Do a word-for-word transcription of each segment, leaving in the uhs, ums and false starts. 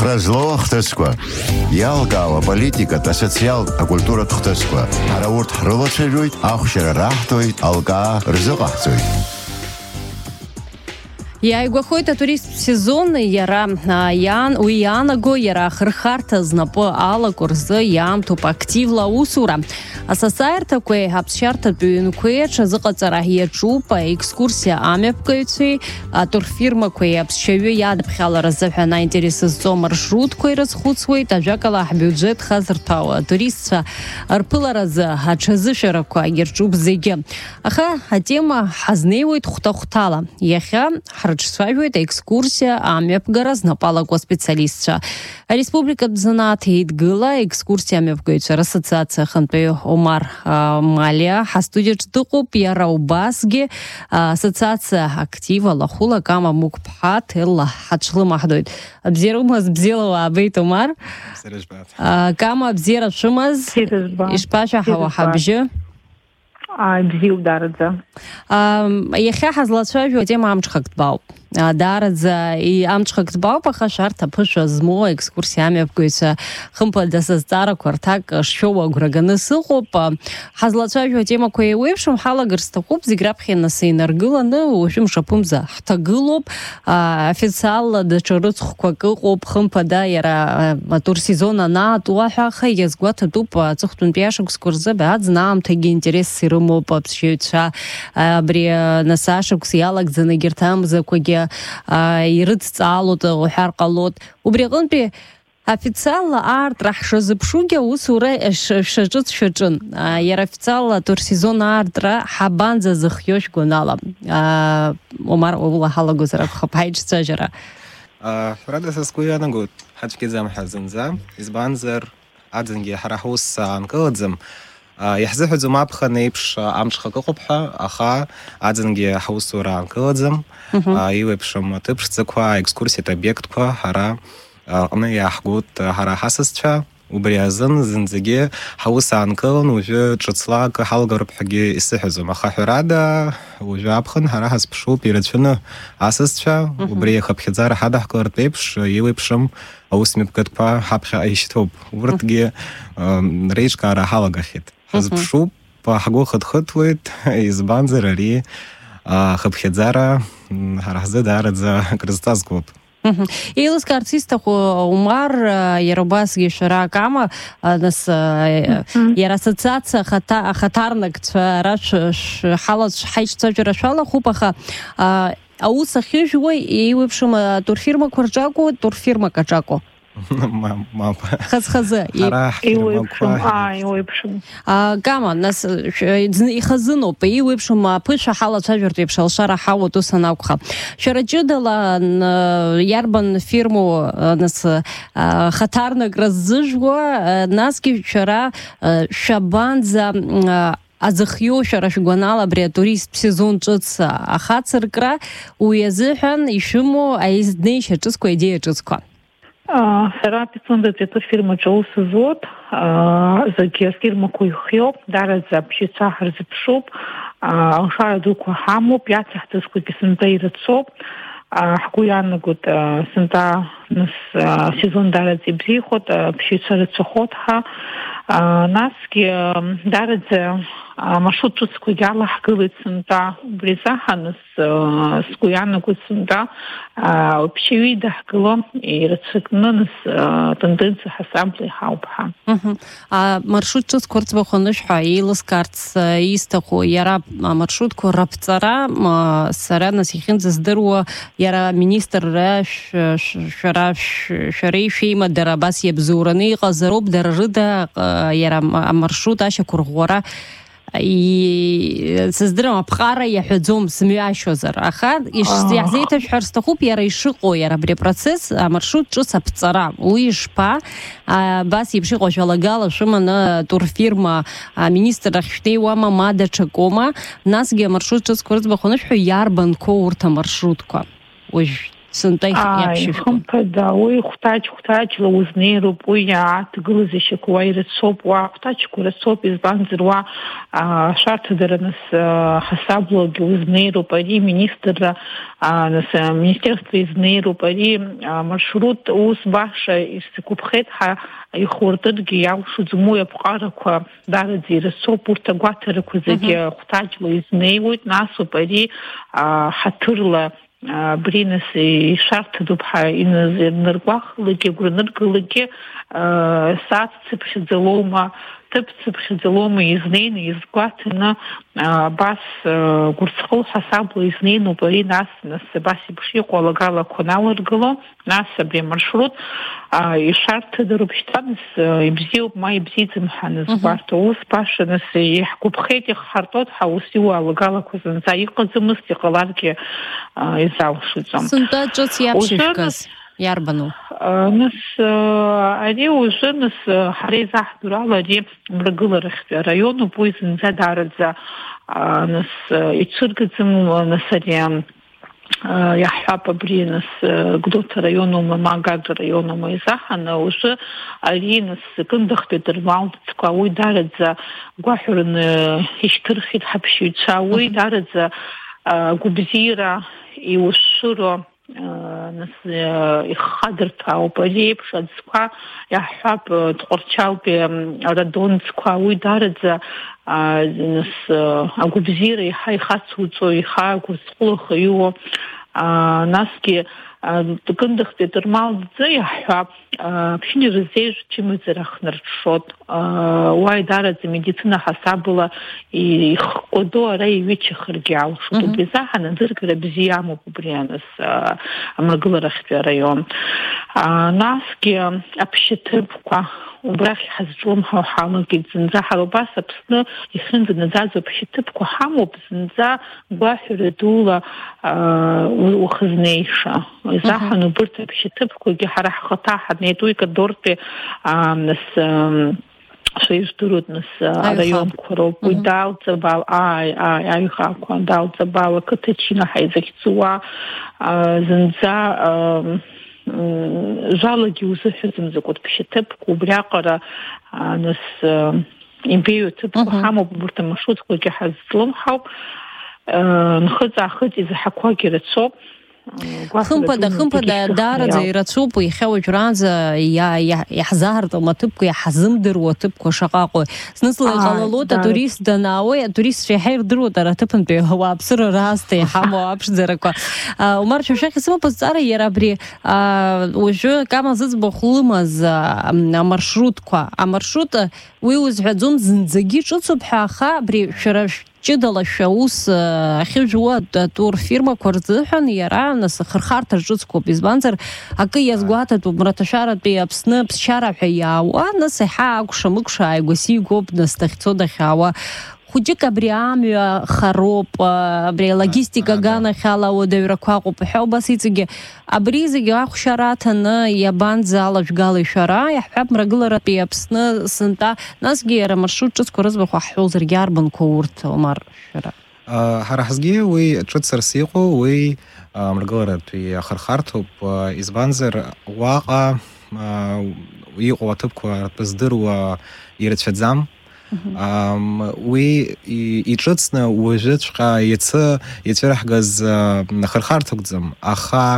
Хразло хтесква. Ялгава политика та социал а культура хтесква. Араурт хролочерует, ахшера рахтует, алга рзогахтует. Я игохойта турист сезонный яра ян у янаго яра хрхарта знапо ала курзы ям туп активла усура. Асасайрта кое хапшарта бюн кое чазыqatsara хиечупа экскурсия амепкойци турфирма кое апшевю яд бхалара захана интересы маршрут кое расхуцвой тажакала бюджет хазыртау туристца арпылара за хачазышара кое герчуп зеге. Аха тема хазнеует хутахутала. Яха Харчсвайвует экскурсия амепгара знапала специалистша. Республика Бзанат Идгыла экскурсия амепгойча ассоциация ханпе Омар Малия хастудич дукуп яраубасге ассоциация актива лахула кама мукпхат илла хачлы махдойт. Абзерумаз бзелова абейт Омар. Кама абзера шумаз ишпаша хава хабжы. Бзил дарадза. Яхя хазлацвайву тема амчхак тбау. Дарадза и амчхак тбау паха шарта пыша змо экскурсиями апгойца хымпа даса стара квартак шоу граганы сылхоп. Хазлацвайву тема кое уевшим халагар стахоп зиграбхена сейнаргыланы уевшим шапымза хтагылоп официал дачарыцх квакылхоп хымпа да яра тур сезона на туаха язгвата тупа цухтун пяшек скурза бад знам таги интерес сырым попсчуца бри насашек сиалак занагертам за коге ирыцалут ухарқалот убригынпи официально арт рахшазыпшуге усура шажыц шажын яр официально тур сезон артра хабанза захёш гонала Омар ола халагузара хапайчца жара рада саскуяна год хачкизам хазынза избанзер адзинге харахус анкылдзым يحزحوا زما بخنيبش أمش خققبها أخا عادنجي حوسورا كلزم يوبشم تبش تكوا إكسكورسية объект كوا هرا أنا يحقود هرا حسستشا وبريازن زنزجي حوس عنكلن وجو تشتلا كحلقة ربحجي استحزم أخا حرادا وجو أبخن هرا حسبشو بيرتشنا حسستشا وبري خبخزار حدا حكر تبش يوبشم أوسمي بكت كوا حبخ أيشتوب ورتجي ريش كارا حلقة خيت حسبشو بحقو خد خطوت إزبانزر ري خبخزارا هرحزة دارد كرستاز كوب Илус артиста Умар Ярубасги Шара Кама нас яр ассоциация хата хатарнак раш халат хайчца журашала хупаха ауса хижуй и выбшим турфирма Курджаку турфирма Качаку хаз-хазы и выбшим а и выбшим Кама нас и хазыно и выбшим пыша халат журтеп шалшара хау тусанауха шараджидала ярбан фирму нас хатарнак разжжва наски вчера шабанза Азахьё шарашгуанала бре турист сезон чыца ахацыркра уязыхан ишумо аиздней шачысква идея чысква Сара пицунда тету фирма Джоусы зод заги фирма Куйхьёп дара за пшица харзипшуп шара дуку хаму пятых тыску кисынта ирыцоп Хкуяна гуд сынта нас сезон дара зибзихот пшица рыцохотха наски дара за маршрут скуяла хгылыт сынта бризаханас скуяна гуд сынта пшивида хгыло и рыцыкнынас тенденция хасамплы хаупха А маршрут чыз курцбахонышха илыс карц истаху яра маршрутку рапцара сара насихин здыру яра министр раш шараш шарейшима дарабас ебзураны газароб даржида яра маршрут аша кургора и создырам апхара яхудзом смяшозар аха иш яхзейта шхарстахуп яра ишиқо яра бре процесс маршрут чус апцара уишпа бас ебши қошалагала шума на турфирма министр ахштейуама мада чакома насге маршрут чус курцбахонышху ярбан коурта маршрутка уж сынтәа иаԥшьышәқәа. Хымԥада, уи хәҭаҷ-хәҭаҷла узнеироуп, уи иааҭгылаз ишьақәа ирацоуп, уа хәҭаҷқәа рацоуп, избанзар уа ашәарҭадара нас ҳасаблагьы узнеироуп, ари министрра нас министерство изнеироуп, ари маршрут ус баша исгәаԥхеит ҳа ихуртыргьы иалшаӡом, уи аԥҟарақәа дараӡа ирацоуп, урҭ агәаҭарақәа зегьы хәҭаҷла изнеиуеит, насоуп ари ҳаҭырла бринес ишарҭадоуп ҳа иныргәахлакгьы агәраныргалагьы сааҭцыԥхьаӡалоума, ҭыԥцыԥхьаӡалома изнеины изгәаҭаны абас гәырҵхыл ҳасабла изнеинуп ари, нас нас абас еиԥш иҟоу алагалақәа налыргыло, нас абри амаршрут ишарҭадароуп шьҭа, нас ибзиоуп ма ибзиаӡам ҳа назгәарҭо, ус баша нас иаҳгәаԥхеит, иахҳартоит ҳа ус иуа алагалақәа зынӡа иҟаӡамызт, иҟаларгьы изалшаӡом. Сынтәа ҿыц иаԥшьышәкыз иарбану? Нас ари ужәы нас ҳара изаҳдурала ари мрагыларахьтәи араионуп, уи зынӡа дараӡа нас ицәыргаӡам, нас ари иаҳҳәап абри нас Гәдоуҭа раионума, ма Гагра раионума изаҳаны, ужәы ари нас кындахтәи дырмалдыцқәа уи дараӡа гәаҳәараны ишьҭырхит ҳаԥшьыҩцәа, уи дараӡа гәыбзиара иушшыро нас иххадырҭа ауп, ари еиԥш аӡқәа иаҳҳәап Тҟәарчалтәи арадонцқәа, уи дараӡа нас агәыбзиара иаҳа ихацуҵо, иаҳа гәырҵҟәылаха иуо, насгьы кындахтәи Ҭырмалӡе иаҳҳәап ԥшьыни рызеиԥш чымазара хнарҽҽот, уа идараӡа медицина ҳасабла ихкәадо ара иҩычахаргьы алшоит, убри азаҳан аӡыргара бзиа амоуп убри нас амрагыларахьтәи араион. Насгьы аԥшьаҭыԥқәа убрахь ҳазҿлымҳау ҳалагеит, зынӡа ҳара убас Аԥсны ихьынӡанаӡаӡо аԥшьаҭыԥқәа ҳамоуп, зынӡа гәаҳәара дула ухызнеиша. Изаҳан убырҭ аԥшьаҭыԥқәагьы ҳара ҳхаҭа ҳанеит, уи Кадортәи нас шеиждырут нас араионқәа роуп, уи Далҵабал, аи, аи, аиҩхақәа Далҵабал, ақыҭачина ҳаизахьӡуа, зынӡа жалагьы узыҳәаӡом закәытә ԥшьаҭыԥқәа, убриаҟара нас имбеиу ҭыԥқәа ҳамоуп, убырҭ амаршрутқәагьы ҳазлымҳауп, нхыҵ-аахыҵ изаҳақәагьы рацоуп. Хымԥада, хымԥада дараӡа ирацәоуп, иахьа уажәраанӡа иаҳзаартым аҭыԥқәа, иаҳзымдыруа аҭыԥқәа шаҟаҟоу. Зны-зынла иҟалалоит атурист данаауеи, атуристцәа иаҳа ирдыруеит ара аҭыԥантәи ауааԥсыра раасҭа иҳамоу аԥшӡарақәа. Умар Шәашәахь исымоуп азҵаара иара абри уажәы кама зыӡбахә лымаз амаршрутқәа, амаршрут уи узҳәаӡом зынӡагьы ҿыцуп ҳәа, аха абри шәара ҷыдала ус ахьыжәуа турфирмақәа рзыҳәан иара нас ахырхарҭа ҿыцқәоуп, избанзар акы иазгәаҭатәуп Мраҭашәаратәи Аԥсны ԥсшьара ҳәа иаауа, нас иаҳа акәша-мыкәша ааигәа-сигәоуп, нас дахьцо дахьаауа. Хәыҷык абри амҩа хароуп, абри алогистика аганахьала ауадаҩрақәа ыҟоуп ҳәа, убас иҵегьы абри зегьы ахәшьара аҭаны иабанӡалажәгалеи шәара, иаҳҳәап Мрагыларатәи Аԥсны сынтәа, насгьы иара амаршрут ҿыцқәа рыӡбахә ҳҳәозаргьы арбанқәа урҭ, Омар, шәара? Ҳара ҳазгьы уи ҿыцырс иҟоу уи Мрагыларатәи ахырхарҭоуп, избанзар уаҟа иҟоу аҭыԥқәа ртәы ирацәаӡам. Уи иҿыцны уажәыҵәҟьа иацы иацәырҳгаз ахырхарҭақәӡам, аха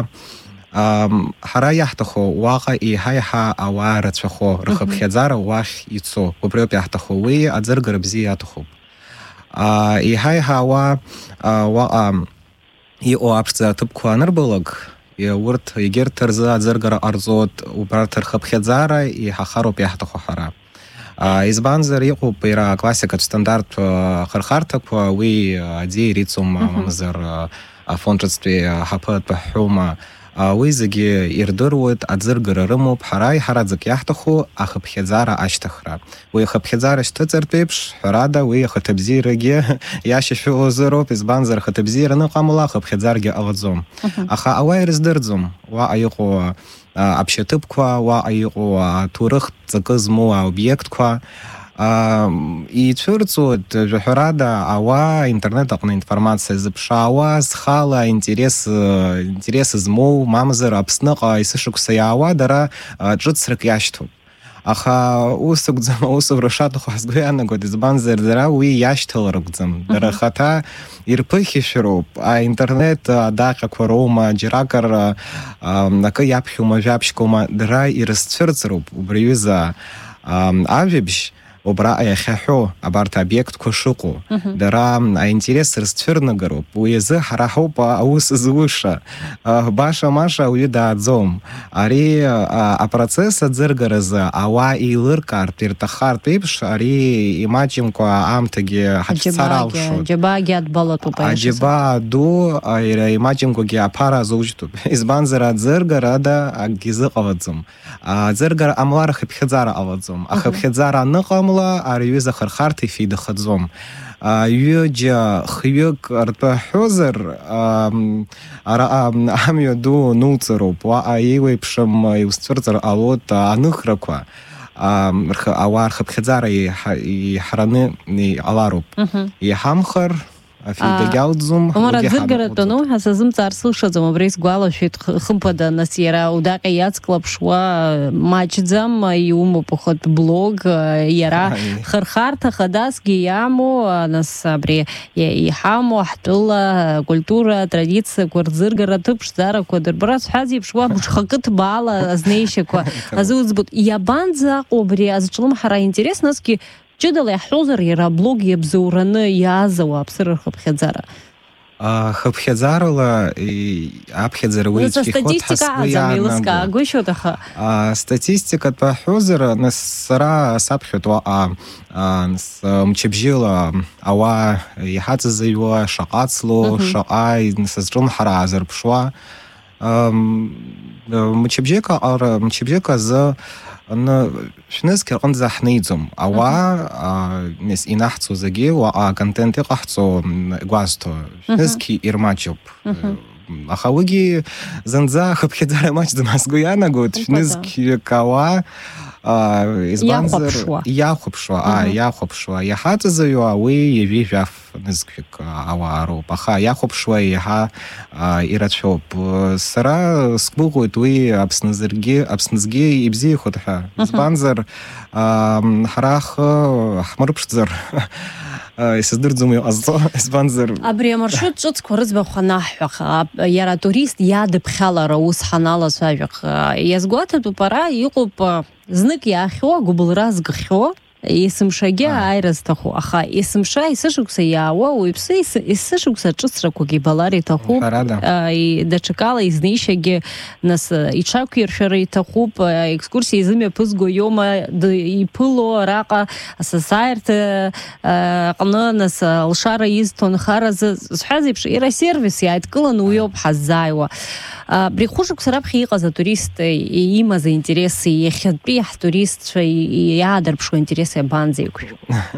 ҳара иаҳҭаху уаҟа еиҳа-еиҳа ауаа рацәахо, рхыԥхьаӡара уахь ицо, убри ауп иаҳҭаху, уи аӡыргара бзиа иаҭахуп. Еиҳа-еиҳа ауаа уаҟа иҟоу аԥшӡа аҭыԥқәа анырбалак, урҭ егьырҭ рзы аӡыргара ҟарҵоит, убарҭ рхыԥхьаӡара иҳахароуп иаҳҭаху ҳара. Избанзар иҟоуп иара классикатә стандарттә ахырхарҭақәа, уи аӡиа ириҵом, мамзар афондҿыцтәи ҳаԥыратәы ҳҳәома, уи зегьы ирдыруеит, аӡыргара рымоуп, ҳара иҳараӡак иаҳҭаху ахыԥхьаӡара ашьҭыхра. Уи ахыԥхьаӡара шьҭыҵыртә еиԥш, ҳәарада уи ахаҭабзиарагьы иашьашәыҟазароуп, избанзар ахаҭабзиара аныҟамла ахыԥхьаӡарагьы ҟалаӡом. Аха ауаа ирыздырӡом, уаҟа иҟоу аԥшьаҭыԥқәа, уаҟа иҟоу аҭоурыхтә ҵакы змоу аобиектқәа, ицәырҵуеит жәаҳәарада ауаа интернет аҟны информациа зыԥшаауа, зхала интерес интерес змоу, мамзар Аԥсныҟа есышықәса иаауа дара ҿыцрак иашьҭоуп. Аха ус акәӡам, аусура шаҭаху ҳазгәы иаанагоит, избанзар дара уи иашьҭалар акәӡам. Дара рхаҭа ирԥыхьашәароуп, аинтернет адаҟьақәа роума, џьаракыр акы иаԥхьоума, жәабжьқәоума, дара ирызцәырҵроуп убри аҩыза ажәабжь убра иахьаҳәо абарҭ аобиектқәа шыҟоу. Дара аинтерес рызцәырнагароуп. Уи азы ҳара ҳауп аус зуша. Баша-маша ауаҩы дааӡом. Ари апроцесс аӡыргаразы ауаа еилыркаартә, ирҭахартә еиԥш, ари имаҷымкәа аамҭагьы ҳацәцар алшоит. Аџьабаагьы адбалатәуп. Аџьабаа ду имаҷымкәагьы аԥара азушьҭуп. Избанзар аӡыргара ада акгьы зыҟалаӡом. Аӡыргара ҟамлар ахыԥхьаӡара ҟалаӡом. Ахыԥхьаӡара аныҟамла ари аҩыза ахырхарҭа ифеидахаӡом. Ҩыџьа хҩык ртәы ҳәозар, амҩа ду нуҵароуп. Уаҟа еиуеиԥшым иузцәырҵыр ҟалоит аныхрақәа. Ауаа рхыԥхьаӡара иҳараны иҟалароуп. Иҳамхар Умара аӡыргаратәы аноуҳәа сазымҵаар сылшаӡом, абри сгәалашәеит хымԥада, нас иара удаҟьа иацклаԥшуа маҷӡам, иумоуп ухатә блог, иара хырхарҭа хадасгьы иамоу, нас абри иҳамоу ҳтәыла культура, традициақәа рӡыргаратә ԥшӡарақәа дырбара сҳәаз еиԥш уа быҽхакы ҭбаала азнеишьақәа азуӡбоит. Иабанӡаҟоу абри азҿлымҳара интерес, насгьы ҷыдала иаҳҳәозар, иара аблог иабзоураны иааз ауааԥсыра рхыԥхьаӡара. Хыԥхьаӡарала аԥхьаӡара уи иҽихоит ҳасгәы иаанагоит. Статистикатә аҳәозар, нас сара саԥхьоит уаҟа мчыбжьыла ауаа иҳаҵазыҩуа, шаҟа ацло, шаҟа азҿлымҳара аазырԥшуа. Мчыбжьык азы шәнызқьы рҟынӡа ҳнеиӡом. Ауаа инаҳҵо зегьы уаҟа аконтент иҟаҳҵо гәазҭо, шәнызқьы ирмаҷуп. Аха уигьы зынӡа хыԥхьаӡара маҷӡам ҳазгәы иаанагоит, шәнызқьҩык ауаа иахәаԥшуа, иахәаԥшуа, иаҳаҵазыҩуа уи ҩажәи жәаф нызқьҩык ауаа роуп. Аха иахәаԥшуа иаҳа ирацәоуп. Сара сгәыӷуеит уи Аԥснызгьы ибзиахоит ҳәа. Избанзар ҳара ҳхы ҳмырԥшӡар исыздырӡом иҟазҵо, избанзар абри амаршрут ҿыцқәа рыӡбахә анаҳҳәах, иара атурист иадыԥхьалара ус ҳаналацәажәах, иазгәаҭатәуп ара иҟоуп знык иаахьо, агәыблра згахьо, есымшагьы ааира зҭаху, аха есымша есышықәса иаауа уаҩԥсы есышықәса ҿыцрақәак ибалар иҭахуп, даҽакала изнеишьагьы нас иҽақәиршәара иҭахуп, екскурсиа изымҩаԥызго иоума иԥыло араҟа асасааирҭа аҟны нас алшара изҭо нхаразы зҳәаз еиԥш иара сервис иааидкыланы уи ауп ҳаззааиуа. Абри хәышықәса раԥхьа иҟаз атурист имаз аинтерес, иахьатәи ҳтуристцәа иаадырԥшуа интерес иабанӡа иқәшәо?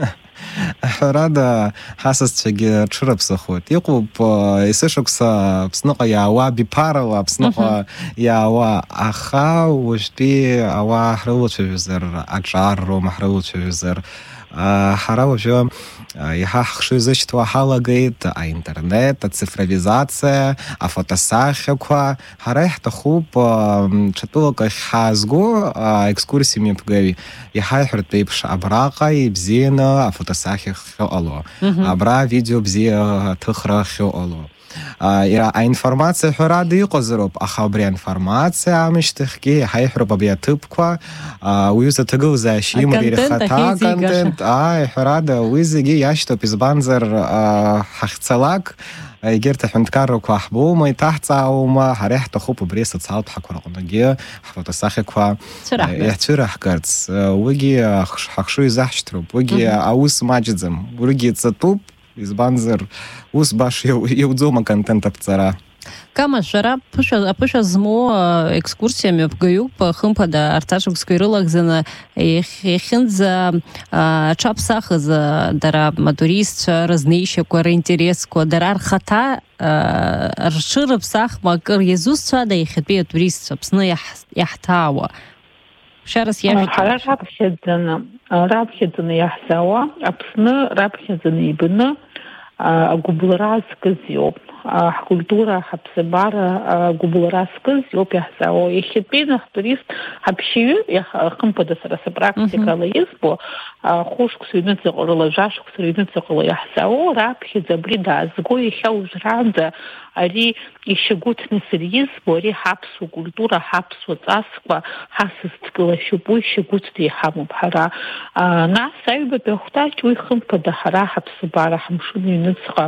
Ҳәарада ҳасасцәагьы рҽырыԥсахоит. Иҟоуп есышықәса Аԥсныҟа иаауа, биԥарала Аԥсныҟа иаауа, аха уажәтәи ауаа ҳрылацәажәозар, аҿарроума ҳрылацәажәозар, ҳара уажәы иаҳа ҳхшыҩзышьҭуа ҳалагеит аинтернет, ацифровизациа, афотосахьақәа. Ҳара иҳҭахуп ҽатәылак ахь ҳаазго аекскурсиа мҩаԥгаҩ иҳаиҳәартә еиԥш абраҟа ибзианы афотосахьа ахьыҟало, абра авидео бзиа ҭыхра ахьыҟало. Аинформациа ҳәарада иҟазароуп, аха абри аинформациа аамышьҭахьгьы иҳаиҳәароуп абри аҭыԥқәа, уи ус аҭагылазаашьа имоуп ирхаҭа аконтент, ҳәарада уи зегьы иашьҭоуп, избанзар ҳахьцалак егьырҭ аҳәынҭқаррақәа ҳбоума, иҭаҳҵааума, ҳара иҳҭахуп убри асоциалтә ҳақәа рҟнгьы ҳфотосахьақәа иаҳцәыраҳгарц. Уигьы ҳахшыҩ изаҳшьҭроуп, уигьы аус маҷӡам, уигьы ҵатәуп, избанзар ус баша иауӡом аконтент аԥҵара. Кама шәара аԥышәа змоу екскурсиа мҩаԥгаҩуп, хымԥада арҭ ашықәсқәа ирылагӡаны иахьынӡа аҽаԥсахыз дара атуристцәа рызнеишьақәа, ринтересқәа, дара рхаҭа рҽырыԥсахма акыр иазусҭцәада иахьатәи атуристцәа Аԥсны иаҳҭаауа? Шарас я. Хара рабхьаӡаны, рабхьаӡаны иаҳзаауа, Аԥсны раԥхьаӡаны ибаны агәыблра зкыз иоуп. Ҳкультура, ҳаԥсабара агәыблра зкыз иоуп иаҳзаауа. Иахьатәи ҳтурист ҳаԥшьаҩы, хымԥада сара сапрактикала избо, хәышықәса ҩныҵаҟа рыла, жәашықәса ҩныҵаҟала иаҳзаауа, раԥхьаӡа абри даазго иахьа ужәраанӡа ари ишьагәыҭнасыр избо, ари ҳаԥсуа культура, ҳаԥсуа ҵасқәа ҳасызҭгылашьоуп, уи шьагәыҭда иҳамоуп ҳара. Нас аҩбатәи ахәҭаҷ уи хымԥада ҳара ҳаԥсабара, ҳамшын ҩныҵҟа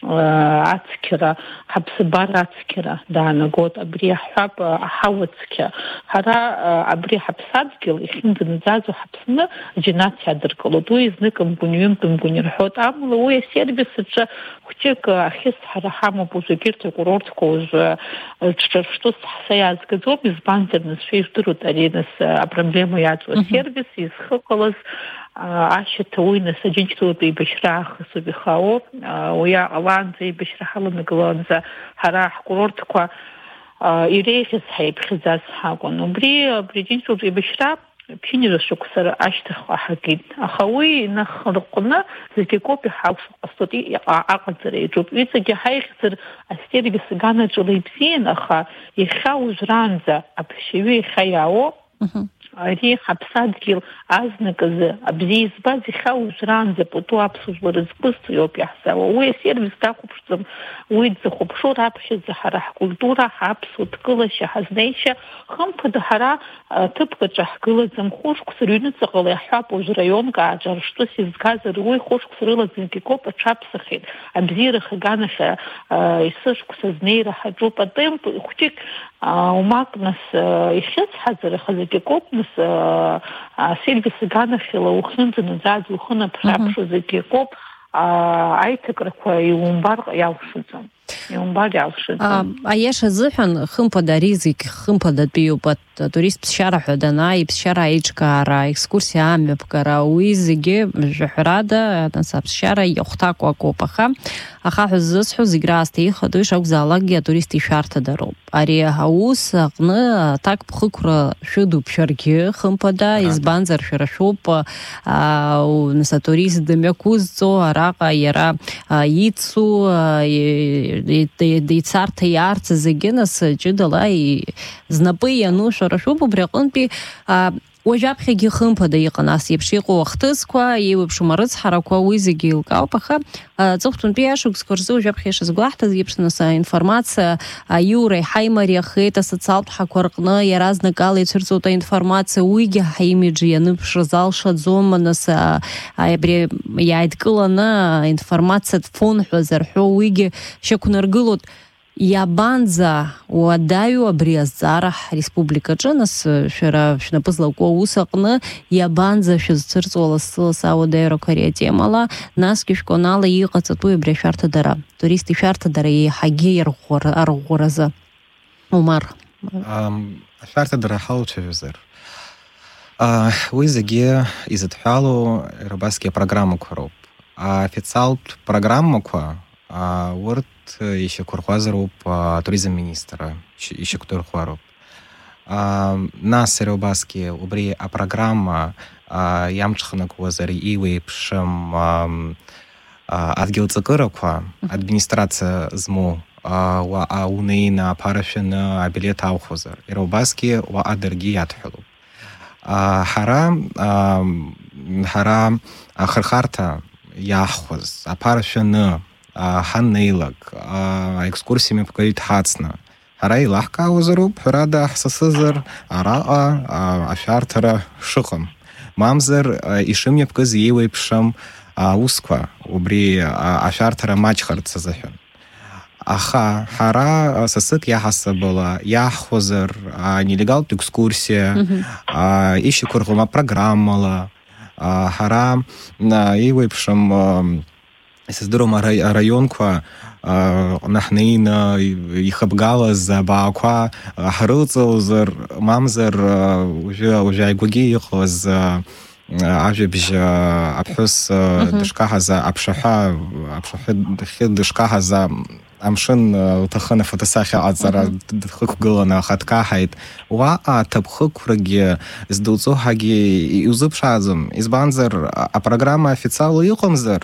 ацқьара, ҳаԥсабара ацқьара даанагоит, абри аҳҳәап аҳауацқьа. Ҳара абри ҳаԥсадгьыл ихьынӡанаӡазо ҳаԥсны џьанаҭ иадыркылоит. Уи знык мгәынҩы-мгәынҩы рҳәоит. Амала уи асервис аҿы хәҷык ахьыс ҳара ҳамоуп уажә егьырҭ акурортқәа уажә ҿҿырԥштәыс ҳса иаазгаӡом, избанзар нас шәиждыруеит ари нас апроблема иаҵоу асервис изхыҟалаз ашьаҭа уи нас аџьынџьтәылатә еибашьра аахысуп ихаау, уи аҟалаанӡа еибашьра ҳаламыгылаанӡа ҳара ҳкурортқәа иреиӷьыз ҳаиԥхьаӡаз ҳакәын. Убри абри аџьынџьтәылатә еибашьра ԥшьынҩажәа шықәса ашьҭахьҟа ҳагеит. Аха уи инахырҟәны зегьы акоуп иҳалшо ҟасҵоит, аҟаҵара иаҿуп. Иҵегьы ҳаиӷьзар асервис ганаҿала ибзиан, аха иахьа ужәраанӡа аԥшьаҩы иахьа иаауоуп. Ари ҳаԥсадгьыл азныказы абзиа избаз иахьа ужәраанӡа пату аԥсуа жәлар зкәызҭо иоуп иаҳзаауа. Уи асервис дахәаԥшӡом, уи дзахәаԥшуа раԥхьаӡа ҳара ҳкультура, ҳаԥсуа ҭгылашьа, ҳазнеишьа, хымԥада ҳара ҭыԥк аҿы ҳгылаӡам. Хәышықәса рыҩныҵаҟала иаҳҳәап уажә раионк ааҿарԥштәыс изгазар, уи хәышықәса рыла зегьы акоуп аҽаԥсахьеит. Абзиараха аганахь есышықәса знеира ҳаҿуп. Атемп хәҷык умак нас ихьыҵҳазар, аха зегьы акоуп нас асервис аганахьала ухьынӡанаӡаз, ухы наԥхьаԥшуа зегьы акоуп, аиҭакрақәа иумбар иалшаӡом. Иумбар иалшаӡом. Аиаша азыҳәан хымԥада ари зегь хымԥадатәиуп, атурист ԥсшьара ҳәа данааи, иԥсшьара аиҿкаара, аекскурсиа амҩаԥгара, уи зегьы жәаҳәарада нас аԥсшьара иахәҭакәа акоуп. Аха ахаҳә ззысҳәо зегь раасҭа ихадоу ишакәзаалакгьы атурист ишәарҭадароуп. Ари аус аҟны аҭак ԥхықәра шәыдуп шәаргьы хымԥада, избанзар шәара шәоуп нас атурист дымҩақәызҵо, араҟа иара ицу, ицарҭа иаарц зегьы нас ҷыдала знапы иану шәара шәоуп. Убри аҟынтәи уажәаԥхьагьы хымԥада иҟан ас еиԥш иҟоу ахҭысқәа, еиуеиԥшым арыцҳарақәа, уи зегьы еилкаауп. Аха аҵыхәтәантәи ашықәсқәа рзы уажәаԥхьа ишазгәаҳҭаз еиԥш нас аинформациа аиура иҳаимариахеит асоциалтә ҳақәа рҟны, иаразнак ала ицәырҵуеит аинформациа, уигьы ҳаимидж ианыԥшрыз алшаӡом, нас абри иааидкыланы аинформациатә фон ҳәа зарҳәо уигьы шьақәнаргылоит. Иабанӡа уадаҩу абри азҵаара ҳреспубликаҿы, нас шәара шәнапы злаку аус аҟны иабанӡа шәызцәырҵуа лассы-лассы ауадаҩрақәа ари атемала, насгьы шәконала иҟаҵатәу абри ашәарҭадара, турист ишәарҭадара еиҳагьы арӷәӷәаразы. Умар. Ашәарҭадара ҳалацәажәозар, уи зегьы изыдҳәалоу ирубасгьы апрограммақәа роуп. Аофициалтә программақәа урҭ ишьақәырӷәазароуп атуризм министр ишьақәдырӷәӷәароуп. Нас иара убасгьы убри апрограмма иамҽханакуазар иуеиԥшым адгьылҵакырақәа администрациа змоу унеины аԥара шәаны абилеҭ аухәозар, иара убасгьы уаҟа даргьы иадҳәалоуп. Ҳара ҳара ахырхарҭа иаҳхәаз аԥара шәаны ҳаннеилак, аекскурсиа мҩаԥгаҩ ҳацны, ҳара еилаҳкаауазароуп, ҳәарада ҳсасызар араҟа ашәарҭара шыҟам. Мамзар ишымҩаԥгаз еиуеиԥшым аусқәа убри ашәарҭара маҷхарц азыҳәан. Аха ҳара сасык иаҳасабала иаҳхәозар нелегалтә екскурсиа, ишьақәырӷәӷәам апрограммала, ҳара еиуеиԥшым исыздыруам араионқәа наҳнеины ихыбгалаз абаақәа ҳрылҵылозар, мамзар уажәы ааигәагьы иҟаз ажәабжь аԥҳәыс дышкаҳаз аԥшаҳәа, аԥшаҳәа дахьы дышкаҳаз амшын утахана фотосахия азара дхыкгылана хаткахайт ва атабхыкурги издуцохаги юзыпшазым избанзер а программа официал йокомзер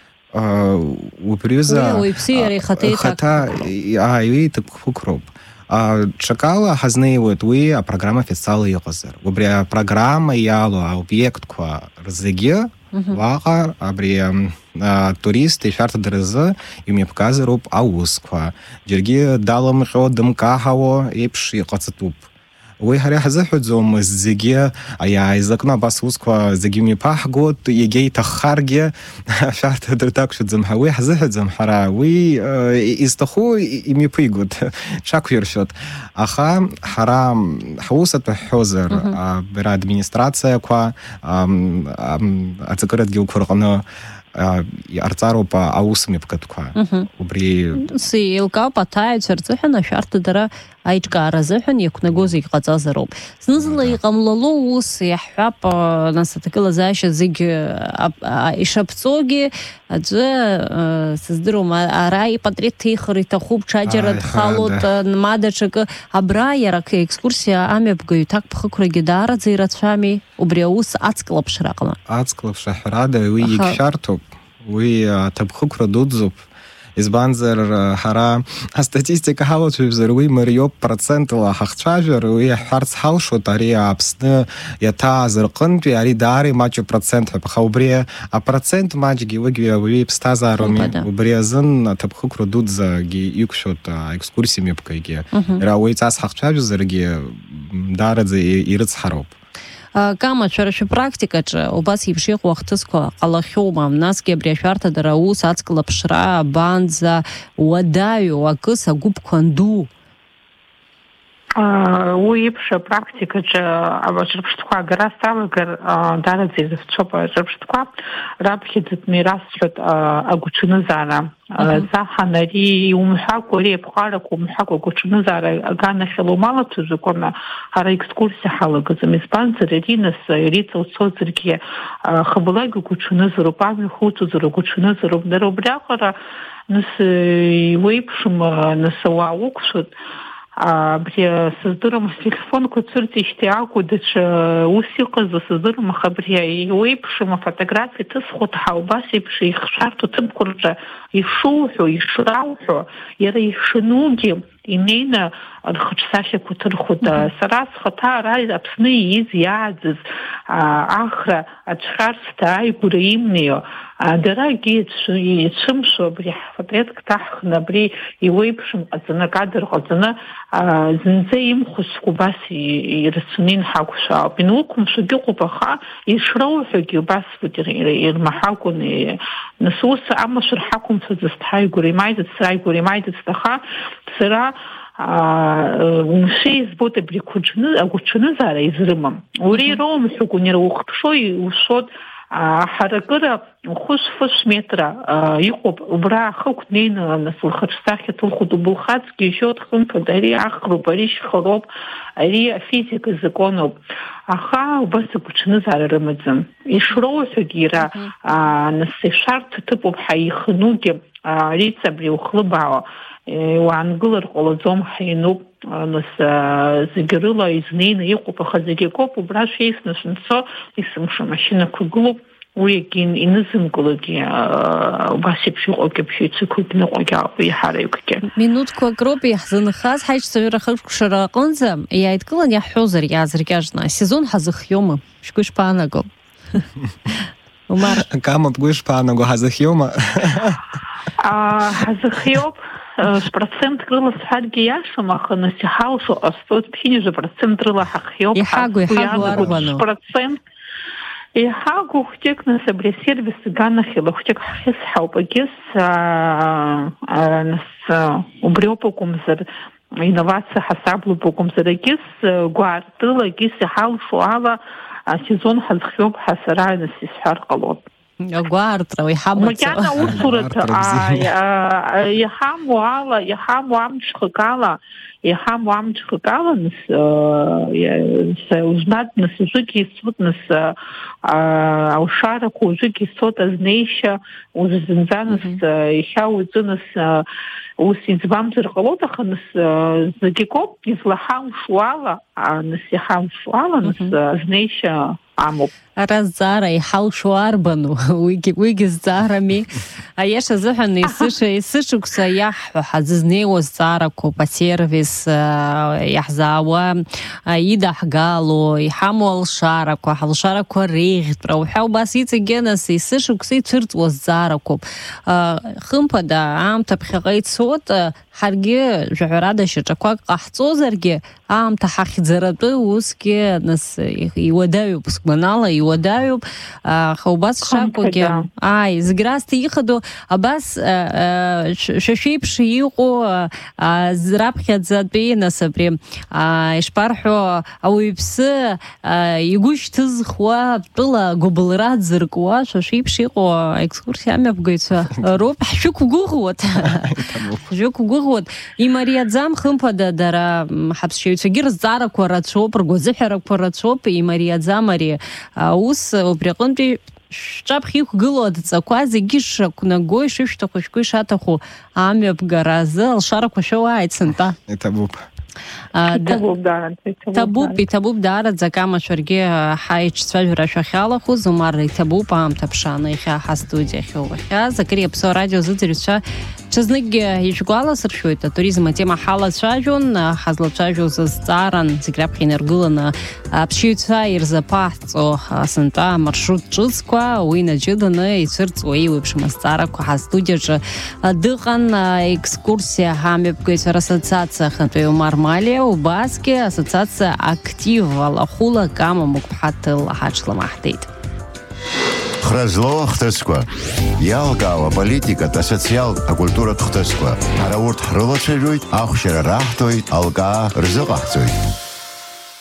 упрюза хата а и табхукроб чакала хазнеевут уи а программа официал йокозер убря программа ялу объект ква разеге вага абри туристы шарта дырызы юме показырып аусква жерге далым ходым кахаво епши кацытуп уи хари хазыхудзом зеге ая из окна басусква зегими пахгот егей тахарге шарта дыртакшудзом хауи хазыхудзом хара уи истаху ими пигут шаквершот аха хара хаусат хозер бера администрация ква ацакарат геукургано арцаропа аусми пкатква убри си илка патаи церцехна шарта дара айчка разехн якнагози qazazarop snızla iqamlalo us yahhap nasatыкла zaşa zig ishaptsogi aje sizdirum arai patrit ихри тахуб чаджерат халот мадачк абра ярак экскурсия амебгой так пхыкураги дара зирацами убриус ацклапшрaqla ацклапшрада уи икшартоп уи табхукра дудзуп избанзер хара статистика халочузер уи мриоп процентла хахчажер уи харц хаушо тари апсны ята зыркынпи ари дари мачо процент хаубре а процент мачги уи уи пстазароми убрезын табхукра дудза ги юкшот экскурсиями пкайге ра уи цас хахчажерги дарадзе ирцхароп Кама чараши практика че убас ипших вахтыско алахиома наске брешарта дарау сацкла пшра банза уадаю акыса губканду уипша практика че абашрпштва гара ставгар дарадзе зчопа жрпштва рабхидит мирасчот агучны зара заханари умхакори пхарак умхако гучны зара гана хеломала тузукона хара экскурсия халагазм испанцери ринас рица соцерки хаблагу гучны зарупами хуту зару гучны зару даробряхара нас уипшм насауукшут бри создырым телефон куцуртишти аку дач усиқыз создырым хабрия и уипшим фотографии тсхот хаубаси пши хшарту тымкуржа и шуху и шрауху яра и шинуги имейна рхчсахи кутырхуда сарас хата рай апсны из ядз ахра ачхарста и гуримнио дорогие и чимшо бри фотоетк тахна бри и уипшим азна кадр хозна зинзе им хускубаси и рсунин хакуша бинукум шугюкубаха и шрауху бас вутери ирмахакуни насус амашр хакум фзастхай гуримайд срай гуримайд стаха сра умши изботе брикучны агучны зара изрымам ури ром хукунер ухпшой ушот харакыра хуш-фуш метра иқоп убра хукнейн насылхачсахи тулхуду булхацки счет хымпад ари ахру бариш хороп ари физика законоп аха убасы кучны зара рымадзым ишроухагира насышарт тыпоп хаихнуги рица бри ухлыбао وعنقلر قلزوم حينوب نس زجرلا يزنين يقوب خزجي كوب وبراش يسنس نصو يسمش ماشينا كقلوب ويجين إنزم قلقي وباسيب شو أوكب شو تسكوب نقوجا بيحاريوك كان минут квагроби يحزن خاص حاج صغيرة خلق شراقنزم يعيدكلن يا حوزر يا زرجاجنا سيزون حزخ يوم شكوش باناغو ومار كام تقولش باناغو حزخ يوم حزخ يوم процент крыла схадги яшамах насихалшу а стоит пхини же процент крыла хахьёб ихагу ихагу арубану процент ихагу хтек на собре сервис ганахила хтек хис хаупагис нас убрёпокум зар инновация хасаблу покум зарагис гуартыла гис халшу ала сезон хазхёб хасара насихар qalot агәаартра иҳамаӡо. Макьана усураҭ иҳамоу ала, иҳамоу амҽхак ала, иҳамоу амҽхак ала, нас узнат, нас ужвыгьы исцот, нас аушарақәа ужвыгьы исцот азнеишьа, ужвы зынӡа нас ихьаа-уаҵәы нас ус иӡбамзар ҟалоит, аха нас зегьы коуп излаҳамшуа ала, нас иҳамшуа ала, нас азнеишьа амоуп. Ара зҵаара иҳалшо арбану, уигьы зҵаарами. Аиаша азыҳәан есышықәса иаҳҳәо ҳазызнеиуа зҵаарақәоуп, асервис иаҳзаауа, идаҳгало, иҳамоу алшарақәа, ҳалшарақәа реиӷьтәра, уҳәа убас иҵегьы нас есышықәса ицәырҵуа зҵаарақәоуп. Хымԥада аамҭа ԥхьаҟа ицот, ҳаргьы жәаҳәарада шьаҿақәак ҟаҳҵозаргьы, аамҭа ҳахьӡаратәы усгьы нас иуадаҩуп, сгәанала иуадаҩуп, аха убас шакәугьы, аи, зегь расҭа ихадоу, абас шәа шәеиԥш иҟоу раԥхьаӡатәи нас абри ишԥарҳәо ауаҩԥсы игәы шьҭызхуа, тәыла гәыбылра дзыркуа, шәа шәеиԥш иҟоу аекскурсиа амҩаԥгаҩцәа роуп, ҳшәықәгәыӷуат. Ҳшәықәгәыӷуат. Имариаӡам хымԥада дара ҳаԥсшьаҩцәагьы рызҵаарақәа рацәоуп, ргәазыҳәарақәа рацәоуп, имариаӡам ари аус убри аҟынтәи шәҿаԥхьа иқәгылоу адҵақәа зегьы шақәнаго, ишышәҭаху, шәгәы ишаҭаху амҩаԥгара азы алшарақәа шәоуааит сынтәа. Иҭабуп. Ҭабуп, иҭабуп даараӡак амашәаргьы ҳаиҿцәажәара шәахьалахәыз, Умар иҭабуп аамҭа ԥшааны иахьа ҳастудиахь ууахьаз. Акыр иаԥсоу арадио зыӡырҩцәа ҽазныкгьы ишәгәаласыршәоит, атуризм атема ҳалацәажәон, ҳазлацәажәоз зҵааран зегь раԥхьа инаргыланы аԥсшьаҩцәа ирзаԥаҳҵо сынтәа амаршрут ҿыцқәа, уи наҷыданы ицәырҵуа еиуеиԥшым азҵаарақәа ҳастудиаҿы дыҟан екскурсиа ҳамҩаԥгаҩцәа расоциациа ахантәаҩы Умар Малиа, убасгьы асоциациа актив алахәыла Кама Мықәԥҳаҭ ҳаҽламаҳдеит. Хразло хҭысқәа, иалкаауа политикатә, асоциалтә, акультуратә хҭысқәа. Ҳара урҭ ҳрылацәажәоит, ахәшьара раҳҭоит, алкаа рзыҟаҳҵоит.